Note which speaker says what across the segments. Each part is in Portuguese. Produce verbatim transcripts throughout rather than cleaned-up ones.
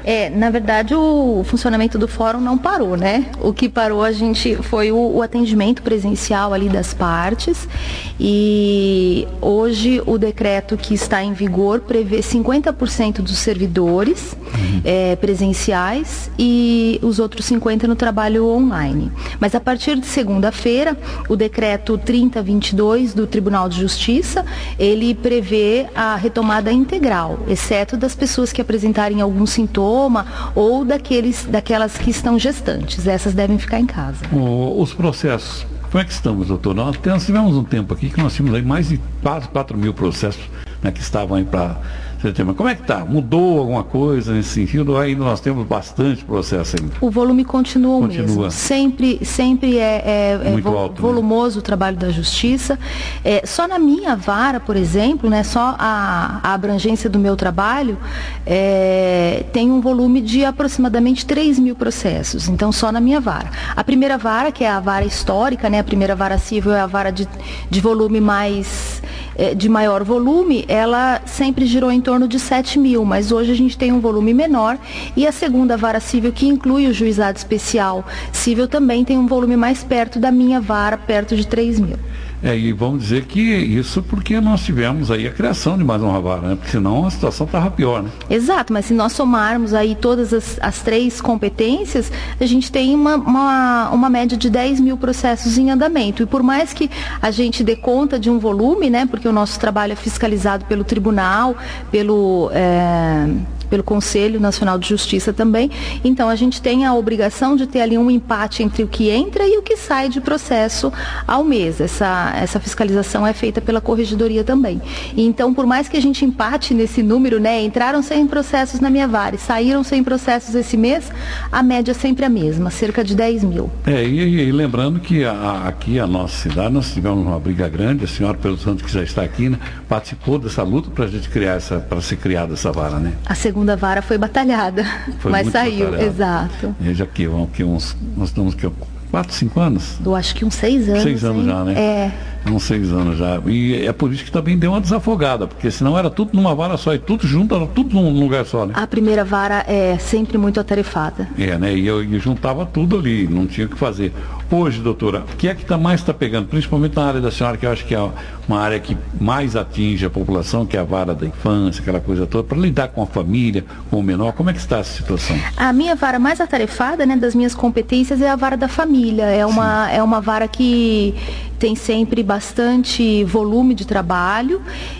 Speaker 1: É, na verdade, o funcionamento do fórum não parou, né? O que parou a gente foi o, o atendimento presencial ali das partes, e hoje o decreto que está em vigor prevê cinquenta por cento dos servidores uhum. é, presenciais e os outros cinquenta por cento no trabalho online. Mas a partir de segunda-feira, o decreto trinta vinte e dois do Tribunal de Justiça, ele prevê a retomada integral, exceto das pessoas que apresentarem algum sintoma ou daqueles, daquelas que estão gestantes. Essas devem ficar em casa.
Speaker 2: O, os processos, como é que estamos, doutor? Nós, nós tivemos um tempo aqui que nós tínhamos aí mais de quase quatro mil processos, né, que estavam aí para... Como é que está? Mudou alguma coisa nesse sentido? Ainda nós temos bastante processo ainda.
Speaker 1: O volume continua o
Speaker 2: continua.
Speaker 1: mesmo. Sempre, sempre é, é, é vo
Speaker 2: alto,
Speaker 1: volumoso,
Speaker 2: né?
Speaker 1: O trabalho da Justiça. É, só na minha vara, por exemplo, né, só a, a abrangência do meu trabalho é, tem um volume de aproximadamente três mil processos. Então, só na minha vara. A primeira vara, que é a vara histórica, né, a primeira vara civil é a vara de, de volume mais... de maior volume, ela sempre girou em torno de sete mil, mas hoje a gente tem um volume menor, e a segunda vara civil, que inclui o juizado especial civil, também tem um volume mais perto da minha vara, perto de três mil.
Speaker 2: É, e vamos dizer que isso porque nós tivemos aí a criação de mais uma vara, né? Porque senão a situação estava pior, né?
Speaker 1: Exato, mas se nós somarmos aí todas as, as três competências, a gente tem uma, uma, uma média de dez mil processos em andamento. E por mais que a gente dê conta de um volume, né? Porque o nosso trabalho é fiscalizado pelo tribunal, pelo... É... pelo Conselho Nacional de Justiça também, então a gente tem a obrigação de ter ali um empate entre o que entra e o que sai de processo ao mês. Essa, essa fiscalização é feita pela Corregedoria também. E então, por mais que a gente empate nesse número, né, entraram cem processos na minha vara e saíram cem processos esse mês, a média é sempre a mesma, cerca de dez mil.
Speaker 2: É, e, e lembrando que a, aqui a nossa cidade, nós tivemos uma briga grande, a senhora Pelo Santo, que já está aqui, né, participou dessa luta para a gente criar essa, para ser criada essa vara, né?
Speaker 1: A segunda A vara foi batalhada, foi mas saiu, batalhada. Exato.
Speaker 2: E já que, que uns, nós estamos aqui quatro, cinco anos?
Speaker 1: Eu acho que uns seis anos.
Speaker 2: Seis anos
Speaker 1: hein?
Speaker 2: já, né?
Speaker 1: É.
Speaker 2: Uns seis anos já. E é por isso que também deu uma desafogada, porque senão era tudo numa vara só, e tudo junto, era tudo num lugar só, né?
Speaker 1: A primeira vara é sempre muito atarefada.
Speaker 2: É, né? E eu e juntava tudo ali, não tinha o que fazer. Hoje, doutora, o que é que tá mais está pegando, principalmente na área da senhora, que eu acho que é uma área que mais atinge a população, que é a vara da infância, aquela coisa toda, para lidar com a família, com o menor, como é que está essa situação?
Speaker 1: A minha vara mais atarefada, né, das minhas competências, é a vara da família. É uma, é uma vara que tem sempre bastante volume de trabalho,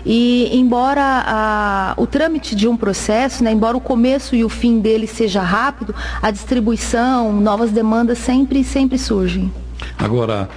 Speaker 1: e embora a, o trâmite de um processo, né, embora o começo e o fim dele seja rápido, a distribuição, novas demandas sempre, sempre surgem.
Speaker 2: Agora,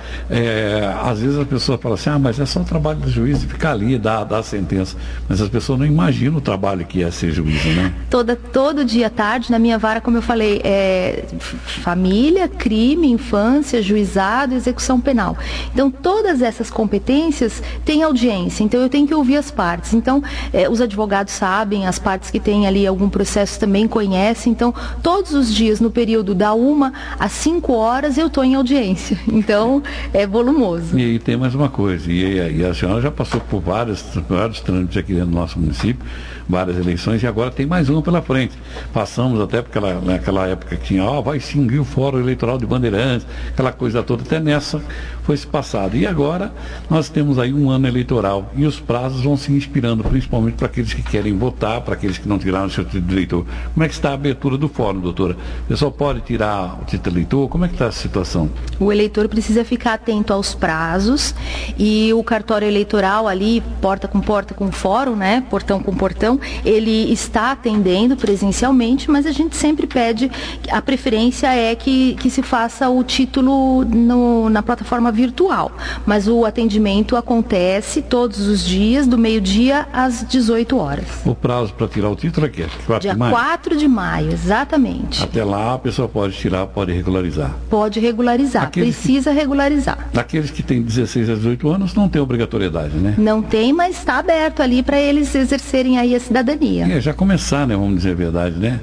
Speaker 2: é, às vezes a pessoa fala assim, ah, mas é só o trabalho do juiz ficar ali e dar, dar a sentença. Mas as pessoas não imaginam o trabalho que é ser juiz, né?
Speaker 1: Toda, todo dia à tarde, na minha vara, como eu falei, é família, crime, infância, juizado, execução penal. Então, todas essas competências têm audiência, então eu tenho que ouvir as partes. Então, é, os advogados sabem, as partes que têm ali algum processo também conhecem. Então, todos os dias, no período da uma às cinco horas, eu estou em audiência. Então, é volumoso.
Speaker 2: E aí tem mais uma coisa, e, e a senhora já passou por vários, vários trâmites aqui no nosso município, várias eleições, e agora tem mais uma pela frente. Passamos até porque ela, naquela época que tinha, ó, oh, vai extinguir o Fórum Eleitoral de Bandeirantes, aquela coisa toda, até nessa foi se passado. E agora nós temos aí um ano eleitoral, e os prazos vão se inspirando, principalmente para aqueles que querem votar, para aqueles que não tiraram o seu título de eleitor. Como é que está a abertura do fórum, doutora? O pessoal pode tirar o título de eleitor? Como é que está essa situação?
Speaker 1: O eleitor precisa ficar atento aos prazos, e o cartório eleitoral ali, porta com porta com fórum, né, portão com portão, ele está atendendo presencialmente, mas a gente sempre pede, a preferência é que, que se faça o título no, na plataforma virtual, mas o atendimento acontece todos os dias, do meio-dia às dezoito horas.
Speaker 2: O prazo para tirar o título é que?
Speaker 1: Dia quatro de maio, exatamente.
Speaker 2: Até lá a pessoa pode tirar, pode regularizar.
Speaker 1: Pode regularizar, Aqueles precisa que, regularizar.
Speaker 2: Aqueles que têm dezesseis a dezoito anos não tem obrigatoriedade, né?
Speaker 1: Não tem, mas está aberto ali para eles exercerem aí a cidadania.
Speaker 2: É, já começar, né, vamos dizer a verdade, né?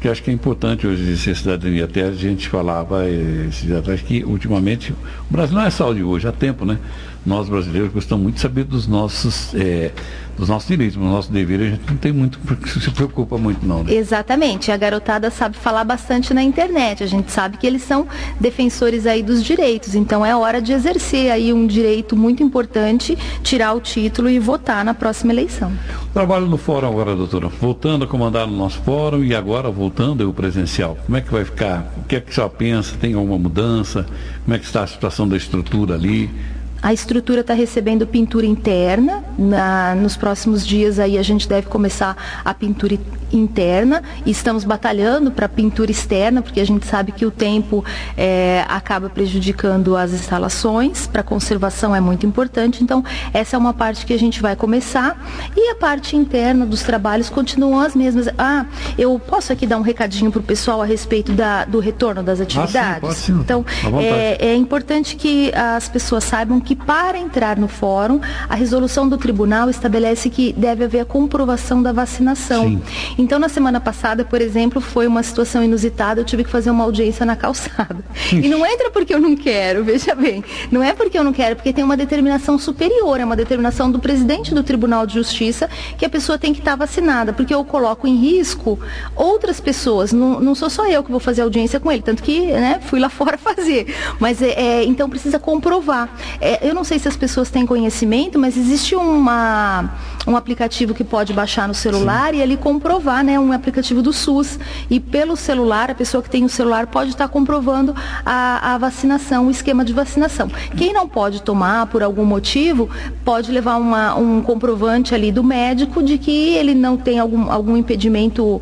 Speaker 2: que acho que é importante hoje ser cidadania. Até a gente falava esses dias atrás que, ultimamente, o Brasil não é só de hoje, há tempo, né? Nós brasileiros gostamos muito de saber dos nossos, é, dos nossos direitos, dos nossos deveres. A gente não tem muito, porque se preocupa muito não, né?
Speaker 1: Exatamente, a garotada sabe falar bastante na internet, a gente sabe que eles são defensores aí dos direitos, então é hora de exercer aí um direito muito importante, tirar o título e votar na próxima eleição.
Speaker 2: Trabalho no fórum agora, doutora, voltando a comandar no nosso fórum e agora voltando ao presencial, como é que vai ficar? O que é que a senhora pensa? Tem alguma mudança? Como é que está a situação da estrutura ali?
Speaker 1: A estrutura está recebendo pintura interna, na, nos próximos dias aí a gente deve começar a pintura interna, e estamos batalhando para pintura externa, porque a gente sabe que o tempo é, acaba prejudicando as instalações, para conservação é muito importante, então essa é uma parte que a gente vai começar, e a parte interna dos trabalhos continuam as mesmas. Ah, eu posso aqui dar um recadinho para o pessoal a respeito da, do retorno das atividades? Ah, sim, pode, sim. Então, é, é importante que as pessoas saibam que para entrar no fórum, a resolução do tribunal estabelece que deve haver a comprovação da vacinação. Sim. Então, na semana passada, por exemplo, foi uma situação inusitada, eu tive que fazer uma audiência na calçada. E não entra porque eu não quero, veja bem, não é porque eu não quero, porque tem uma determinação superior, é uma determinação do presidente do Tribunal de Justiça, que a pessoa tem que estar vacinada, porque eu coloco em risco outras pessoas, não, não sou só eu que vou fazer audiência com ele, tanto que, né, fui lá fora fazer, mas é, é, então precisa comprovar. É, eu não sei se as pessoas têm conhecimento, mas existe uma, um aplicativo que pode baixar no celular. Sim. E ali comprovar, né, um aplicativo do SUS, e pelo celular, a pessoa que tem o celular pode estar comprovando a, a vacinação, o esquema de vacinação. Quem não pode tomar por algum motivo, pode levar uma, um comprovante ali do médico de que ele não tem algum, algum impedimento,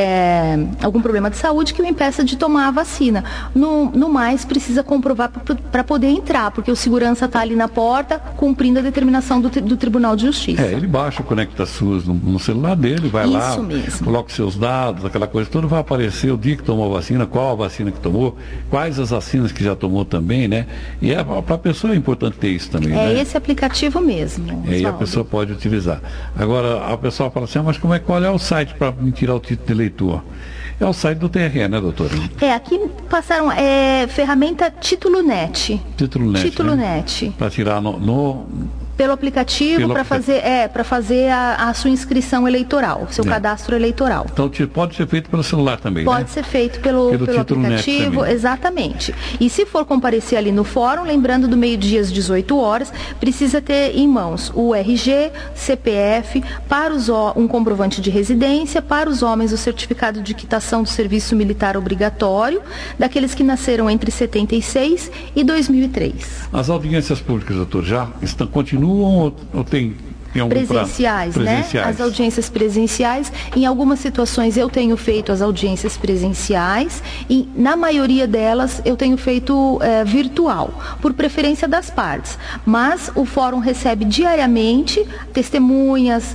Speaker 1: é, algum problema de saúde que o impeça de tomar a vacina. No, no mais, precisa comprovar para poder entrar, porque o segurança está ali na porta, cumprindo a determinação do, do Tribunal de Justiça.
Speaker 2: É, ele baixa o Conecta SUS no, no celular dele, vai
Speaker 1: Isso
Speaker 2: lá,
Speaker 1: mesmo.
Speaker 2: Coloca os seus dados, aquela coisa toda, vai aparecer o dia que tomou a vacina, qual a vacina que tomou, quais as vacinas que já tomou também, né? E é, para a pessoa é importante ter isso também,
Speaker 1: É
Speaker 2: né?
Speaker 1: esse aplicativo mesmo.
Speaker 2: E aí a pessoa pode utilizar. Agora, a pessoa fala assim, ah, mas como é, qual é o site para me tirar o título de eleitor? É o site do T R E, né, doutora?
Speaker 1: É, aqui passaram, é, ferramenta Título Net.
Speaker 2: Título Net,
Speaker 1: Título
Speaker 2: né?
Speaker 1: Net.
Speaker 2: Para tirar no... no...
Speaker 1: Pelo aplicativo, para fazer, é, para fazer a, a sua inscrição eleitoral, seu é. cadastro eleitoral.
Speaker 2: Então pode ser feito pelo celular também,
Speaker 1: Pode
Speaker 2: né?
Speaker 1: ser feito pelo, pelo, pelo aplicativo, exatamente. E se for comparecer ali no fórum, lembrando do meio-dia às dezoito horas, precisa ter em mãos o R G, C P F, para os, um comprovante de residência, para os homens o certificado de quitação do serviço militar obrigatório, daqueles que nasceram entre setenta e seis e dois mil e três.
Speaker 2: As audiências públicas, doutor, já estão, continuam ou, ou tem...
Speaker 1: Presenciais, presenciais, né? As audiências presenciais. Em algumas situações eu tenho feito as audiências presenciais e na maioria delas eu tenho feito é, virtual, por preferência das partes. Mas o fórum recebe diariamente testemunhas,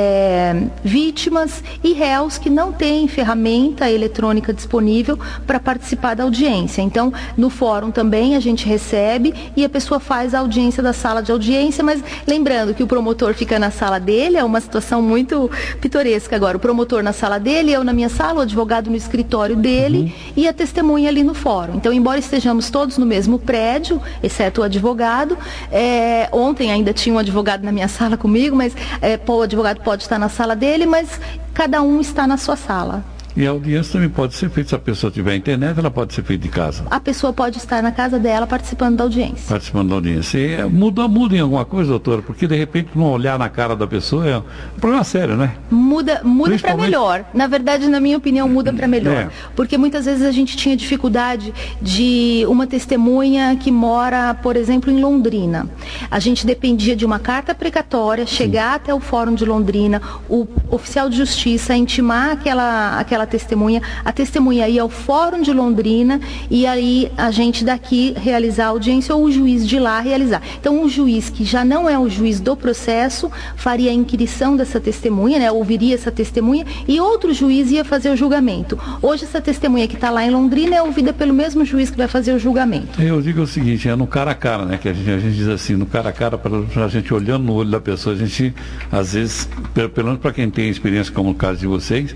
Speaker 1: é, vítimas e réus que não têm ferramenta eletrônica disponível para participar da audiência. Então, no fórum também a gente recebe e a pessoa faz a audiência da sala de audiência, mas lembrando que o promotor fica na sala dele, é uma situação muito pitoresca agora. O promotor na sala dele, eu na minha sala, o advogado no escritório dele, uhum, e a testemunha ali no fórum. Então, embora estejamos todos no mesmo prédio, exceto o advogado, é, ontem ainda tinha um advogado na minha sala comigo, mas é, o advogado pode estar na sala dele, mas cada um está na sua sala.
Speaker 2: E a audiência também pode ser feita, se a pessoa tiver internet, ela pode ser feita de casa.
Speaker 1: A pessoa pode estar na casa dela participando da audiência.
Speaker 2: Participando da audiência. E muda, muda em alguma coisa, doutora? Porque de repente não olhar na cara da pessoa é um problema sério, né?
Speaker 1: Muda, muda para melhor. Na verdade, na minha opinião, muda para melhor. É. Porque muitas vezes a gente tinha dificuldade de uma testemunha que mora, por exemplo, em Londrina. A gente dependia de uma carta precatória, chegar, sim, até o Fórum de Londrina, o oficial de justiça intimar aquela, aquela testemunha, a testemunha ia ao Fórum de Londrina e aí a gente daqui realizar a audiência ou o juiz de lá realizar. Então, um juiz que já não é o juiz do processo faria a inquirição dessa testemunha, né, ouviria essa testemunha e outro juiz ia fazer o julgamento. Hoje, essa testemunha que está lá em Londrina é ouvida pelo mesmo juiz que vai fazer o julgamento.
Speaker 2: Eu digo o seguinte, é no cara a cara, né, que a gente, a gente diz assim, no cara a cara, para a gente olhando no olho da pessoa, a gente, às vezes, pelo, pelo menos para quem tem experiência, como no caso de vocês,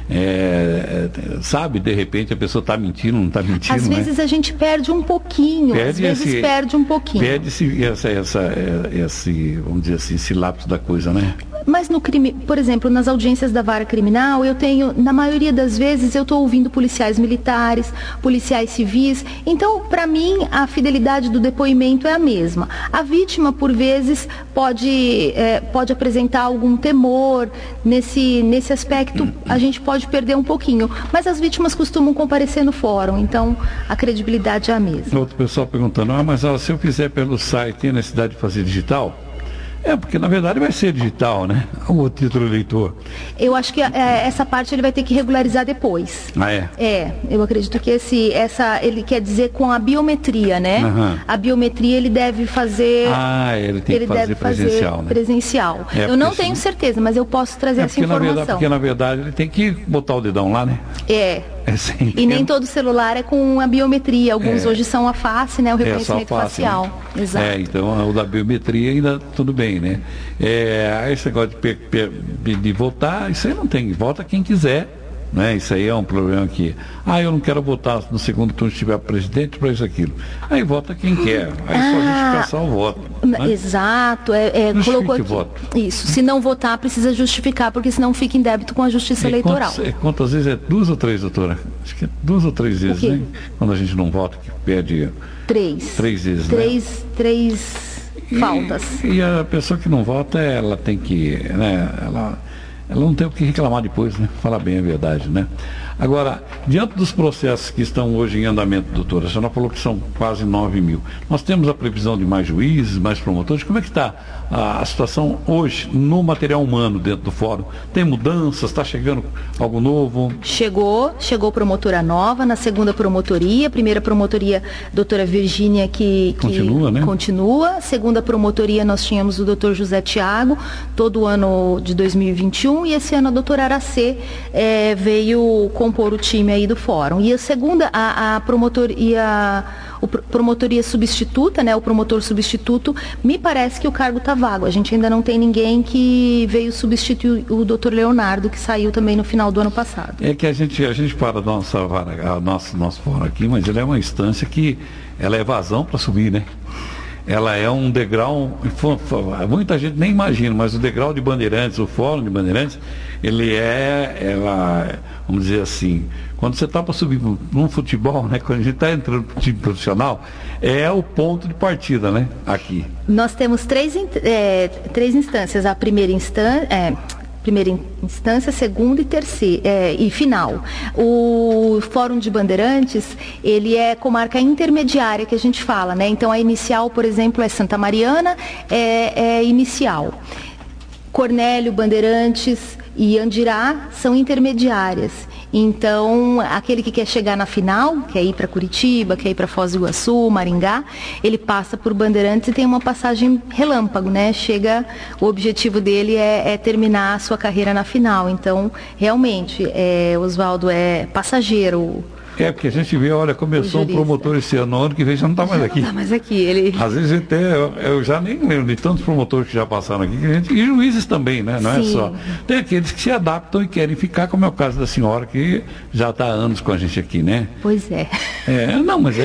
Speaker 2: é, sabe, de repente a pessoa está mentindo, não está mentindo.
Speaker 1: Às vezes
Speaker 2: né?
Speaker 1: a gente perde um pouquinho, perde às vezes esse, perde um pouquinho.
Speaker 2: Perde esse, essa, essa, esse, vamos dizer assim, esse lapso da coisa, né?
Speaker 1: Mas no crime, por exemplo, nas audiências da vara criminal, eu tenho, na maioria das vezes, eu estou ouvindo policiais militares, policiais civis. Então, para mim, a fidelidade do depoimento é a mesma. A vítima, por vezes, pode, é, pode apresentar algum temor. Nesse, nesse aspecto, a gente pode perder um pouquinho. Mas as vítimas costumam comparecer no fórum, então a credibilidade é a mesma.
Speaker 2: Outro pessoal perguntando, ah, mas ó, se eu fizer pelo site, tem necessidade de fazer digital? É, porque na verdade vai ser digital, né? O título eleitor.
Speaker 1: Eu acho que é, essa parte ele vai ter que regularizar depois.
Speaker 2: Ah, é?
Speaker 1: É, eu acredito que esse, essa, ele quer dizer com a biometria, né?
Speaker 2: Uhum.
Speaker 1: A biometria ele deve fazer...
Speaker 2: Ah, ele tem
Speaker 1: ele
Speaker 2: que fazer
Speaker 1: deve
Speaker 2: presencial,
Speaker 1: fazer
Speaker 2: né?
Speaker 1: presencial.
Speaker 2: É,
Speaker 1: eu não
Speaker 2: senão...
Speaker 1: tenho certeza, mas eu posso trazer
Speaker 2: é
Speaker 1: essa informação.
Speaker 2: Na verdade, porque na verdade ele tem que botar o dedão lá, né?
Speaker 1: É.
Speaker 2: É
Speaker 1: e nem todo celular é com a biometria. Alguns é. hoje são a face, né? O reconhecimento
Speaker 2: é face,
Speaker 1: facial.
Speaker 2: Né?
Speaker 1: Exato.
Speaker 2: É, então o da biometria ainda tudo bem, né? É, esse negócio de, de, de votar, isso aí não tem. Vota quem quiser. Né? Isso aí é um problema que, ah, eu não quero votar no segundo turno se tiver presidente para isso, aquilo. Aí vota quem quer, aí ah, só justificação o voto. Né?
Speaker 1: Exato, é, é, colocou aqui, voto. Isso, se não votar precisa justificar, porque senão fica em débito com a justiça
Speaker 2: e
Speaker 1: eleitoral.
Speaker 2: Quantas, quantas vezes é? Duas ou três, doutora? Acho que é duas ou três vezes, né? Quando a gente não vota, que perde...
Speaker 1: Três.
Speaker 2: Três vezes,
Speaker 1: três,
Speaker 2: né?
Speaker 1: Três faltas.
Speaker 2: E, e a pessoa que não vota, ela tem que, né, ela... Ela não tem o que reclamar depois, né? Falar bem a verdade, né? Agora, diante dos processos que estão hoje em andamento, doutora, a senhora falou que são quase nove mil. Nós temos a previsão de mais juízes, mais promotores. Como é que está a, a situação hoje no material humano dentro do fórum? Tem mudanças? Está chegando algo novo?
Speaker 1: Chegou, chegou promotora nova na segunda promotoria. Primeira promotoria, doutora Virgínia, que, que
Speaker 2: continua, né?
Speaker 1: Continua. Segunda promotoria, nós tínhamos o doutor José Tiago, todo o ano de dois mil e vinte e um. E esse ano a doutora Aracê é, veio compor o time aí do fórum. E a segunda, a, a promotoria, o promotoria substituta, né, o promotor substituto, me parece que o cargo está vago. A gente ainda não tem ninguém que veio substituir o doutor Leonardo, que saiu também no final do ano passado. É
Speaker 2: que a gente, a gente para a nossa, a nosso, nosso fórum aqui, mas ele é uma instância que ela é vazão para subir, né? Ela é um degrau, muita gente nem imagina, mas o degrau de Bandeirantes, o fórum de Bandeirantes, ele é, ela, vamos dizer assim, quando você está para subir num futebol, né, quando a gente está entrando no time profissional, é o ponto de partida, né, aqui.
Speaker 1: Nós temos três, é, três instâncias, a primeira instância... É... Primeira instância, segunda e terceira é, e final. O Fórum de Bandeirantes, ele é comarca intermediária que a gente fala, né? Então a inicial, por exemplo, é Santa Mariana, é, é inicial. Cornélio, Bandeirantes e Andirá são intermediárias. Então, aquele que quer chegar na final, quer ir para Curitiba, quer ir para Foz do Iguaçu, Maringá, ele passa por Bandeirantes e tem uma passagem relâmpago, né? Chega, o objetivo dele é, é terminar a sua carreira na final. Então, realmente, é, Oswaldo, é passageiro.
Speaker 2: É, porque a gente vê, olha, começou um promotor esse ano, ano que vem já não está mais aqui.
Speaker 1: Não está mais aqui. Ele...
Speaker 2: Às vezes até, eu, eu já nem lembro de tantos promotores que já passaram aqui, que a gente, e juízes também, né? Não
Speaker 1: Sim.
Speaker 2: é só. Tem aqueles que se adaptam e querem ficar, como é o caso da senhora, que já está há anos com a gente aqui, né?
Speaker 1: Pois é.
Speaker 2: É, não, mas é,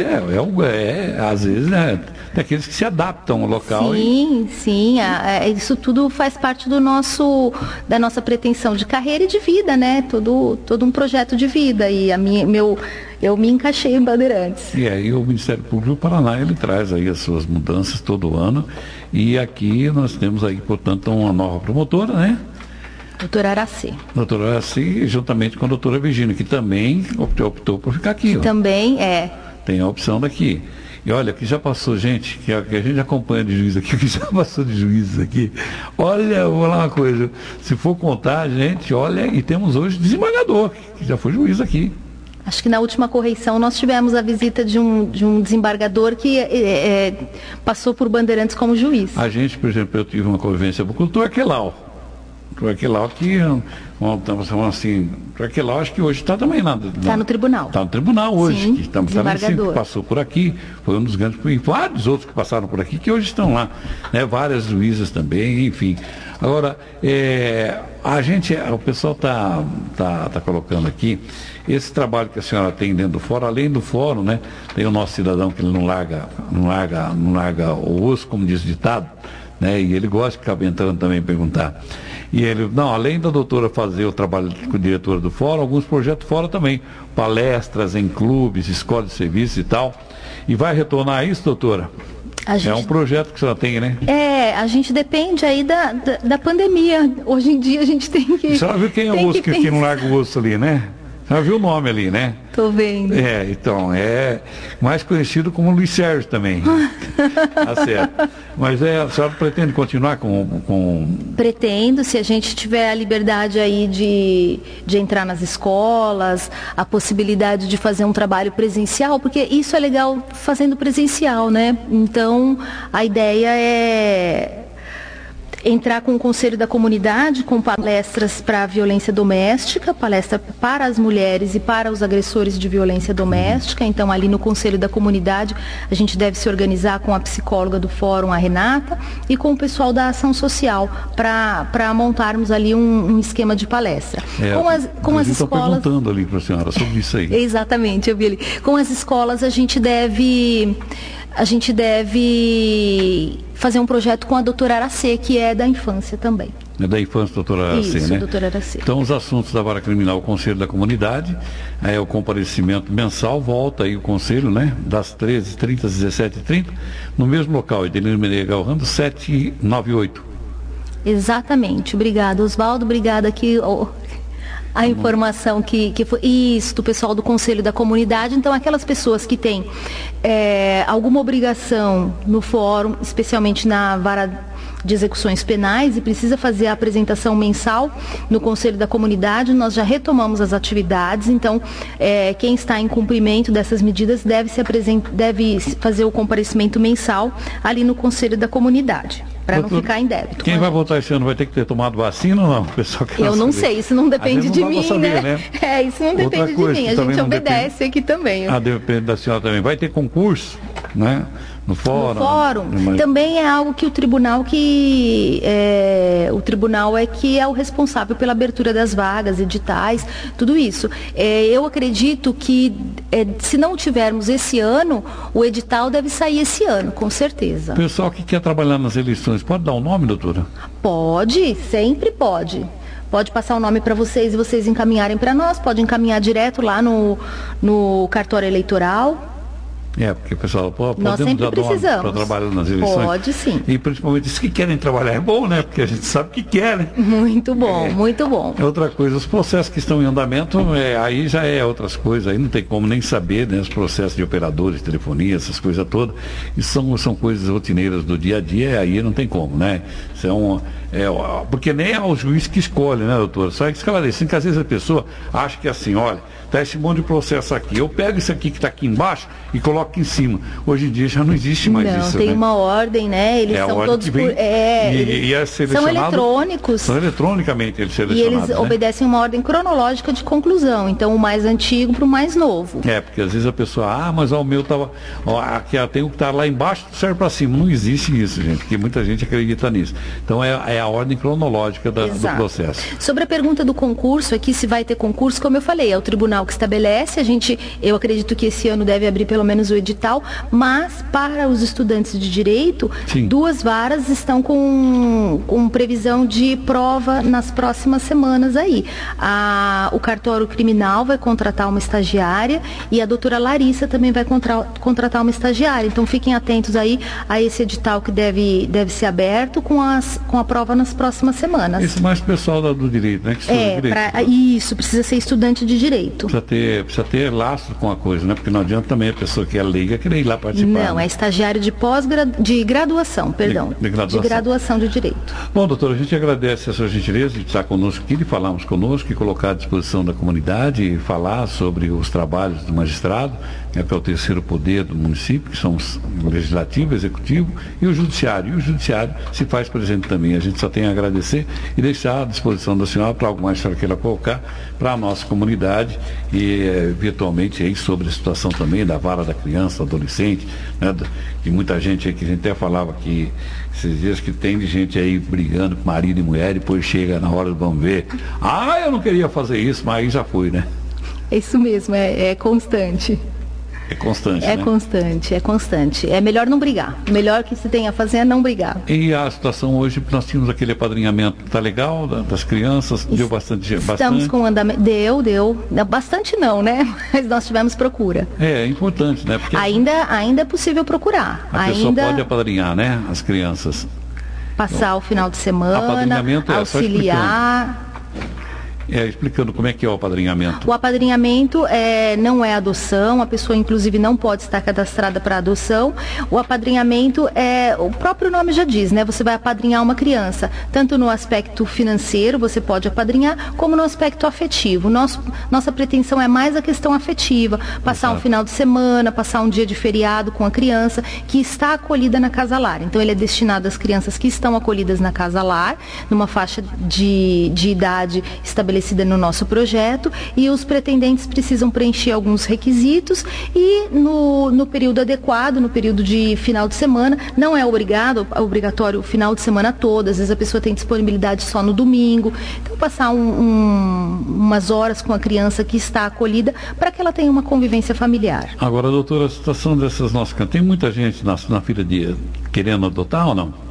Speaker 2: é, é às vezes, né? Tem aqueles que se adaptam ao local.
Speaker 1: Sim,
Speaker 2: e...
Speaker 1: sim. A, a, isso tudo faz parte do nosso, da nossa pretensão de carreira e de vida, né? Todo, todo um projeto de vida. E a minha, meu, eu me encaixei em Bandeirantes.
Speaker 2: E aí o Ministério Público do Paraná, ele traz aí as suas mudanças todo ano. E aqui nós temos aí, portanto, uma nova promotora, né?
Speaker 1: Doutora Aracê.
Speaker 2: Doutora Aracê, juntamente com a doutora Virgínia, que também optou, optou por ficar aqui.
Speaker 1: Que
Speaker 2: ó.
Speaker 1: Também é.
Speaker 2: Tem a opção daqui. E olha, que já passou gente, que a, que a gente acompanha de juiz aqui, que já passou de juízes aqui. Olha, vou falar uma coisa, se for contar, gente, olha, e temos hoje desembargador, que já foi juiz aqui.
Speaker 1: Acho que na última correição nós tivemos a visita de um, de um desembargador que é, é, passou por Bandeirantes como juiz.
Speaker 2: A gente, por exemplo, eu tive uma convivência com o doutor Aquelau. O Aquelau que, vamos falar assim, o Aquelau acho que hoje está também lá.
Speaker 1: Está no tribunal.
Speaker 2: Está no tribunal hoje.
Speaker 1: Sim,
Speaker 2: que estamos
Speaker 1: desembargador.
Speaker 2: Que passou por aqui, foi um dos grandes, e vários outros que passaram por aqui, que hoje estão lá. Né? Várias juízas também, enfim. Agora, é, a gente, o pessoal está tá, tá colocando aqui, esse trabalho que a senhora tem dentro do fórum, além do fórum, né, tem o nosso cidadão que ele não larga, não larga, não larga o osso, como diz o ditado, né, e ele gosta de ficar entrando também perguntar. E ele, não, além da doutora fazer o trabalho com a diretora do fórum, alguns projetos fora também, palestras em clubes, escolas de serviço e tal. E vai retornar isso, doutora? Gente, é um projeto que a senhora tem, né?
Speaker 1: É, a gente depende aí da, da, da pandemia. Hoje em dia a gente tem que...
Speaker 2: A senhora viu quem é o osso que, que não larga o osso ali, né? Já viu o nome ali, né?
Speaker 1: Tô vendo.
Speaker 2: É, então, é mais conhecido como Luiz Sérgio também. Tá certo. Mas é, a senhora pretende continuar com, com...
Speaker 1: Pretendo, se a gente tiver a liberdade aí de, de entrar nas escolas, a possibilidade de fazer um trabalho presencial, porque isso é legal fazendo presencial, né? Então, a ideia é entrar com o Conselho da Comunidade, com palestras para a violência doméstica, palestra para as mulheres e para os agressores de violência doméstica. Então, ali no Conselho da Comunidade, a gente deve se organizar com a psicóloga do Fórum, a Renata, e com o pessoal da Ação Social, para montarmos ali um, um esquema de palestra.
Speaker 2: É,
Speaker 1: com as, com as escolas...
Speaker 2: Estou perguntando ali para a senhora sobre isso aí.
Speaker 1: Exatamente, eu vi ali. Com as escolas, a gente deve... A gente deve fazer um projeto com a doutora Aracê, que é da infância também.
Speaker 2: É da infância, doutora Aracê,
Speaker 1: Isso,
Speaker 2: né?
Speaker 1: doutora Aracê.
Speaker 2: Então, os assuntos da vara criminal, o Conselho da Comunidade, é o comparecimento mensal, volta aí o Conselho, né? Das treze e trinta às dezessete e trinta, no mesmo local, Edelino Menegas Galrando, setecentos e noventa e oito.
Speaker 1: Exatamente, obrigada, Oswaldo, obrigada aqui... Oh. A informação que, que foi isso, do pessoal do Conselho da Comunidade. Então, aquelas pessoas que têm é, alguma obrigação no fórum, especialmente na vara de execuções penais, e precisa fazer a apresentação mensal no Conselho da Comunidade, nós já retomamos as atividades. Então, é, quem está em cumprimento dessas medidas deve, se apresent... deve fazer o comparecimento mensal ali no Conselho da Comunidade, para não ficar em débito.
Speaker 2: Quem vai votar esse ano vai ter que ter tomado vacina ou não? O pessoal que
Speaker 1: Eu não saber. sei, isso não depende de mim,
Speaker 2: saber,
Speaker 1: né?
Speaker 2: né?
Speaker 1: É, isso não
Speaker 2: Outra
Speaker 1: depende de mim, a gente obedece depende... aqui também.
Speaker 2: Ah, depende da senhora também. Vai ter concurso, né? No fórum.
Speaker 1: No fórum. Mas... Também é algo que o tribunal que é, o tribunal é que é o responsável pela abertura das vagas, editais, tudo isso. É, eu acredito que é, se não tivermos esse ano, o edital deve sair esse ano, com certeza.
Speaker 2: O pessoal que quer trabalhar nas eleições, pode dar o um nome, doutora?
Speaker 1: Pode, sempre pode. Pode passar o nome para vocês e vocês encaminharem para nós, pode encaminhar direto lá no, no cartório eleitoral.
Speaker 2: É, porque o pessoal, pô,
Speaker 1: nós
Speaker 2: podemos
Speaker 1: sempre
Speaker 2: dar
Speaker 1: precisamos
Speaker 2: para trabalhar nas eleições?
Speaker 1: Pode sim.
Speaker 2: E principalmente os que querem trabalhar é bom, né? Porque a gente sabe que quer, né?
Speaker 1: Muito bom,
Speaker 2: é,
Speaker 1: muito bom.
Speaker 2: É outra coisa, os processos que estão em andamento, é, aí já é outras coisas, aí não tem como nem saber, né? Os processos de operadores, de telefonia, essas coisas todas, e são, são coisas rotineiras do dia a dia, aí não tem como, né? São, é, porque nem é o juiz que escolhe, né, doutora? Só que esclarecendo que às vezes a pessoa acha que assim, olha, tá esse monte de processo aqui, eu pego isso aqui que está aqui embaixo e coloco aqui em cima. Hoje em dia já não existe mais
Speaker 1: não,
Speaker 2: isso.
Speaker 1: Não, tem
Speaker 2: né?
Speaker 1: uma ordem, né? Eles
Speaker 2: é
Speaker 1: são todos
Speaker 2: vem,
Speaker 1: por, é,
Speaker 2: e, e é
Speaker 1: são eletrônicos.
Speaker 2: São eletronicamente eles selecionados.
Speaker 1: E eles
Speaker 2: né?
Speaker 1: obedecem uma ordem cronológica de conclusão. Então, o mais antigo para o mais novo.
Speaker 2: É, porque às vezes a pessoa, ah, mas ó, o meu estava. Aqui tem o que está lá embaixo, serve para cima. Não existe isso, gente, porque muita gente acredita nisso. Então, é, é a ordem cronológica da, do processo.
Speaker 1: Sobre a pergunta do concurso aqui, se vai ter concurso, como eu falei, é o tribunal que estabelece. A gente, eu acredito que esse ano deve abrir pelo menos o edital, mas para os estudantes de direito, Sim. duas varas estão com, com previsão de prova nas próximas semanas aí. A, o cartório criminal vai contratar uma estagiária e a doutora Larissa também vai contra, contratar uma estagiária. Então fiquem atentos aí a esse edital que deve, deve ser aberto com, as, com a prova nas próximas semanas.
Speaker 2: Isso mais pessoal do direito, né? Que
Speaker 1: é,
Speaker 2: direito.
Speaker 1: Pra, isso, precisa ser estudante de direito.
Speaker 2: Precisa ter, precisa ter laço com a coisa, né? Porque não adianta também a pessoa que é leiga querer ir lá participar.
Speaker 1: Não,
Speaker 2: né?
Speaker 1: é estagiário de pós-graduação, de graduação, perdão.
Speaker 2: De, de, graduação.
Speaker 1: de graduação de direito.
Speaker 2: Bom, doutor, a gente agradece a sua gentileza de estar conosco aqui, de falarmos conosco e colocar à disposição da comunidade e falar sobre os trabalhos do magistrado, é que é o terceiro poder do município, que são o legislativo, o executivo e o judiciário. E o judiciário se faz presente também. A gente só tem a agradecer e deixar à disposição da senhora para algo mais que ela queira colocar para a nossa comunidade e eh, virtualmente aí sobre a situação também da vara da criança, adolescente, né, que muita gente aí, que a gente até falava que esses dias que tem de gente aí brigando com marido e mulher e depois chega na hora do vamos ver, ah, eu não queria fazer isso, mas aí já foi, né?
Speaker 1: É isso mesmo, é, é constante.
Speaker 2: É constante,
Speaker 1: É
Speaker 2: né?
Speaker 1: constante, é constante. É melhor não brigar. O melhor que se tem a fazer é não brigar.
Speaker 2: E a situação hoje, nós tínhamos aquele apadrinhamento, tá legal, da- das crianças, deu bastante,
Speaker 1: Estamos
Speaker 2: bastante.
Speaker 1: com andamento. Deu, deu. Bastante não, né? Mas nós tivemos procura.
Speaker 2: É, é importante, né? Porque
Speaker 1: Ainda, ainda é possível procurar.
Speaker 2: a pessoa
Speaker 1: Ainda
Speaker 2: pode apadrinhar, né? As crianças.
Speaker 1: passar o final de semana,
Speaker 2: Apadrinhamento é, só
Speaker 1: auxiliar.
Speaker 2: É, explicando como é que é o apadrinhamento.
Speaker 1: O apadrinhamento é, não é adoção, a pessoa inclusive não pode estar cadastrada para adoção. O apadrinhamento é, o próprio nome já diz, né? Você vai apadrinhar uma criança, tanto no aspecto financeiro, você pode apadrinhar, como no aspecto afetivo. Nosso, nossa pretensão é mais a questão afetiva, passar
Speaker 2: Exato.
Speaker 1: um final de semana, passar um dia de feriado com a criança que está acolhida na Casa Lar. Então ele é destinado às crianças que estão acolhidas na Casa Lar, numa faixa de, de idade estabelecida no nosso projeto, e os pretendentes precisam preencher alguns requisitos e no, no período adequado, no período de final de semana, não é obrigado, é obrigatório o final de semana todo, às vezes a pessoa tem disponibilidade só no domingo, então passar um, um, umas horas com a criança que está acolhida para que ela tenha uma convivência familiar.
Speaker 2: Agora, doutora, a situação dessas nossas crianças, tem muita gente na, na fila de querendo adotar ou não?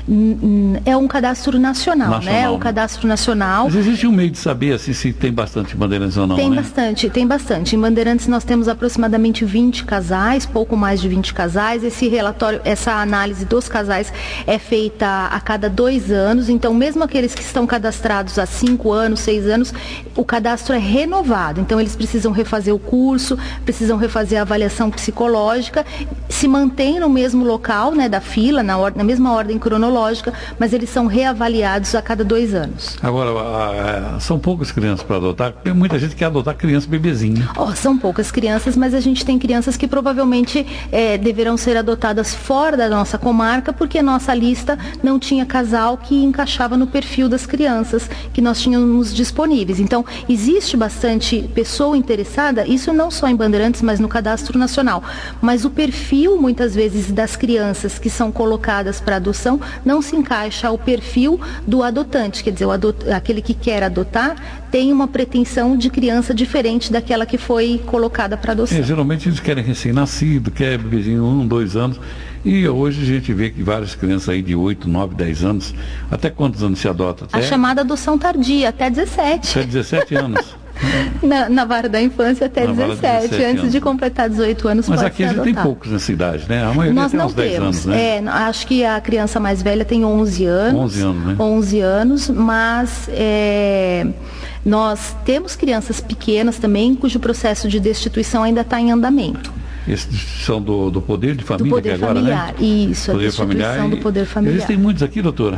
Speaker 1: É um cadastro nacional,
Speaker 2: Nacional,
Speaker 1: né? O
Speaker 2: né?
Speaker 1: cadastro nacional.
Speaker 2: Mas existe um meio de saber assim, se tem bastante bandeirantes ou não,
Speaker 1: Tem
Speaker 2: né?
Speaker 1: bastante, tem bastante. Em Bandeirantes nós temos aproximadamente vinte casais, pouco mais de vinte casais. Esse relatório, essa análise dos casais é feita a cada dois anos. Então, mesmo aqueles que estão cadastrados há cinco anos, seis anos, o cadastro é renovado. Então, eles precisam refazer o curso, precisam refazer a avaliação psicológica, se mantém no mesmo local, né, da fila, na, or- na mesma ordem cronológica, mas eles são reavaliados a cada dois anos.
Speaker 2: Agora, a- a- são poucas crianças para adotar, porque muita gente quer adotar criança bebezinha.
Speaker 1: Oh, são poucas crianças, mas a gente tem crianças que provavelmente eh, deverão ser adotadas fora da nossa comarca, porque a nossa lista não tinha casal que encaixava no perfil das crianças que nós tínhamos disponíveis. Então, existe bastante pessoa interessada, isso não só em Bandeirantes, mas no Cadastro Nacional. Mas o perfil, muitas vezes, das crianças que são colocadas para adoção não se encaixa ao perfil do adotante. Quer dizer, o adot... aquele que quer adotar tem uma pretensão de criança diferente daquela que foi colocada para adoção.
Speaker 2: É, geralmente eles querem recém-nascido, quer bebezinho um, dois anos. E hoje a gente vê que várias crianças aí de oito, nove, dez anos, até quantos anos se adota?
Speaker 1: A
Speaker 2: Até,
Speaker 1: chamada adoção tardia, até dezessete.
Speaker 2: até dezessete anos.
Speaker 1: Na, na vara da infância até
Speaker 2: Na vara de
Speaker 1: dezessete.
Speaker 2: dezessete
Speaker 1: Antes
Speaker 2: anos.
Speaker 1: de completar dezoito anos
Speaker 2: Mas
Speaker 1: pode
Speaker 2: aqui
Speaker 1: ser
Speaker 2: a gente tem
Speaker 1: adotado.
Speaker 2: poucos nessa idade, né? A maioria
Speaker 1: Nós
Speaker 2: tem
Speaker 1: não
Speaker 2: uns dez
Speaker 1: temos.
Speaker 2: anos, né?
Speaker 1: É, acho que a criança mais velha tem onze anos.
Speaker 2: onze anos, né?
Speaker 1: onze anos, mas é, nós temos crianças pequenas também, cujo processo de destituição ainda está em andamento.
Speaker 2: Esses são do, do poder de família,
Speaker 1: Do poder
Speaker 2: que agora,
Speaker 1: familiar.
Speaker 2: né?
Speaker 1: Isso, a
Speaker 2: Poder
Speaker 1: destituição
Speaker 2: familiar.
Speaker 1: do
Speaker 2: e-
Speaker 1: poder familiar.
Speaker 2: Existem muitos aqui, doutora?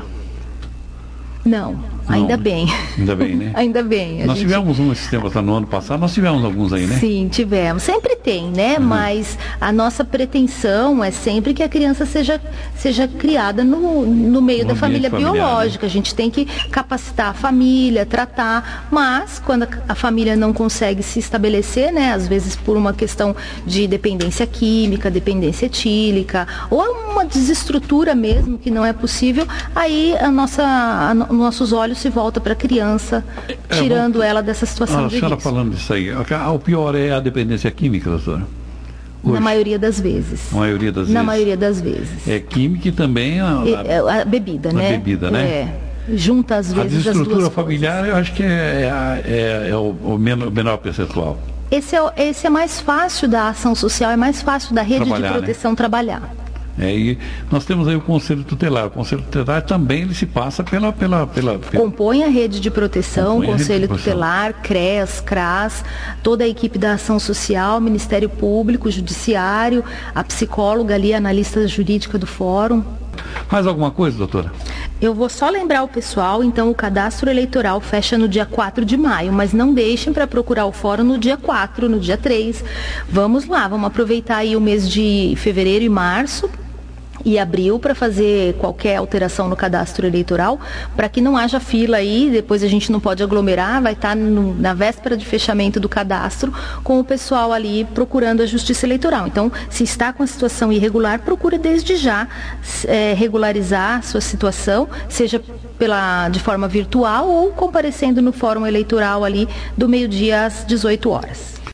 Speaker 1: Não, ainda
Speaker 2: Não,
Speaker 1: bem.
Speaker 2: Ainda bem, né?
Speaker 1: Ainda bem. a
Speaker 2: Nós
Speaker 1: gente-
Speaker 2: tivemos um esses tempos lá no ano passado, nós tivemos alguns aí, né?
Speaker 1: Sim, tivemos. Sempre tem, né? Mas a nossa pretensão é sempre que a criança seja, seja criada no, no meio
Speaker 2: No
Speaker 1: da família
Speaker 2: ambiente familiar,
Speaker 1: biológica. A gente tem que capacitar a família, tratar, mas quando a, a família não consegue se estabelecer, né? Às vezes por uma questão de dependência química, dependência etílica, ou uma desestrutura mesmo que não é possível, aí a nossa, a no- nossos olhos se voltam para a criança, tirando ela dessa situação
Speaker 2: Ah, a
Speaker 1: de
Speaker 2: senhora
Speaker 1: risco.
Speaker 2: falando disso aí, ah, o pior é a dependência química, doutora?
Speaker 1: Na
Speaker 2: Hoje,
Speaker 1: maioria das vezes.
Speaker 2: a maioria das
Speaker 1: Na
Speaker 2: vezes.
Speaker 1: maioria das vezes.
Speaker 2: É química e também a,
Speaker 1: E-
Speaker 2: a,
Speaker 1: é, a bebida,
Speaker 2: a
Speaker 1: né?
Speaker 2: bebida, né?
Speaker 1: É. Junta às
Speaker 2: a
Speaker 1: vezes as
Speaker 2: desestrutura
Speaker 1: duas
Speaker 2: familiar, eu acho que é, é, a- é- é o, o menor, menor percentual.
Speaker 1: coisas. Esse é, o- esse é mais fácil da ação social, é mais fácil da rede
Speaker 2: Trabalhar,
Speaker 1: de proteção trabalhar.
Speaker 2: É, e nós temos aí o Conselho Tutelar. O Conselho Tutelar também ele se passa pela... pela, pela, pela...
Speaker 1: Compõe a rede de proteção,
Speaker 2: Compõe a rede de
Speaker 1: Conselho
Speaker 2: proteção.
Speaker 1: Tutelar, CREAS, CRAS, toda a equipe da ação social, Ministério Público, Judiciário, a psicóloga ali, a analista jurídica do fórum.
Speaker 2: Mais alguma coisa, doutora?
Speaker 1: Eu vou só lembrar o pessoal, então o cadastro eleitoral fecha no dia quatro de maio, mas não deixem para procurar o fórum no dia quatro, no dia três. Vamos lá, vamos aproveitar aí o mês de fevereiro e março e abril para fazer qualquer alteração no cadastro eleitoral, para que não haja fila aí, depois a gente não pode aglomerar, vai estar no, na véspera de fechamento do cadastro, com o pessoal ali procurando a justiça eleitoral. Então, se está com a situação irregular, procure desde já é, regularizar a sua situação, seja pela, de forma virtual ou comparecendo no fórum eleitoral ali do meio-dia às dezoito horas.